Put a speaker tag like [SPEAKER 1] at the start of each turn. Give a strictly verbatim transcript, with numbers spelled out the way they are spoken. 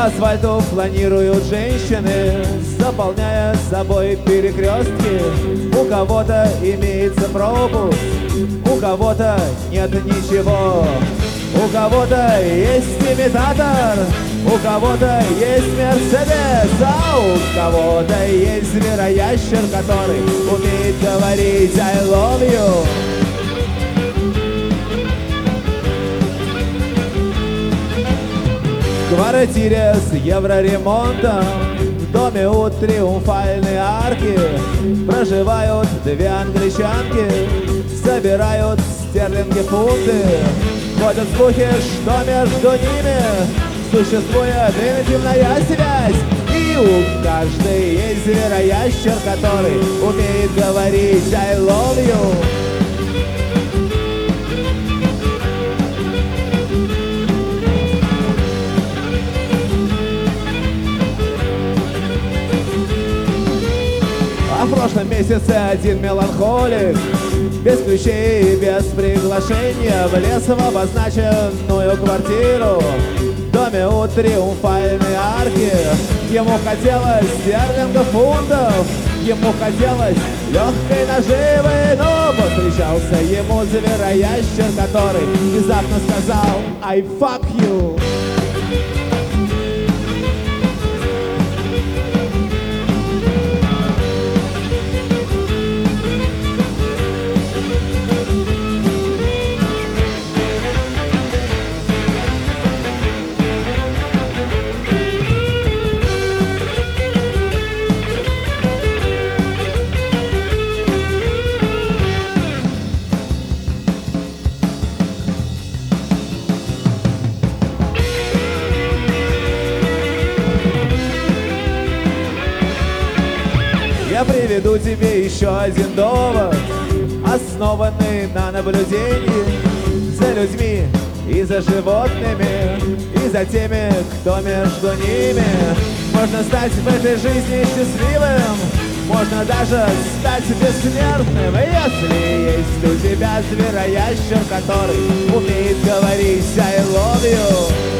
[SPEAKER 1] По асфальту планируют женщины, заполняя собой перекрестки. У кого-то имеется пропуск, у кого-то нет ничего. У кого-то есть имитатор, у кого-то есть Мерседес, а у кого-то есть звероящер, который умеет говорить I love you. В квартире с евроремонтом, в доме у Триумфальной арки проживают две англичанки, собирают стерлинги, фунты. Ходят слухи, что между ними существует интимная связь. И у каждой есть звероящер, который умеет говорить I love you. А в прошлом месяце один меланхолик без ключей и без приглашения влез в обозначенную квартиру в доме у Триумфальной арки. Ему хотелось стерлингов, фунтов, ему хотелось легкой наживы, но повстречался ему звероящер, который внезапно сказал I fuck you. Я приведу тебе еще один довод, основанный на наблюдении за людьми и за животными, и за теми, кто между ними. Можно стать в этой жизни счастливым, можно даже стать бессмертным, если есть у тебя звероящер, который умеет говорить I love you.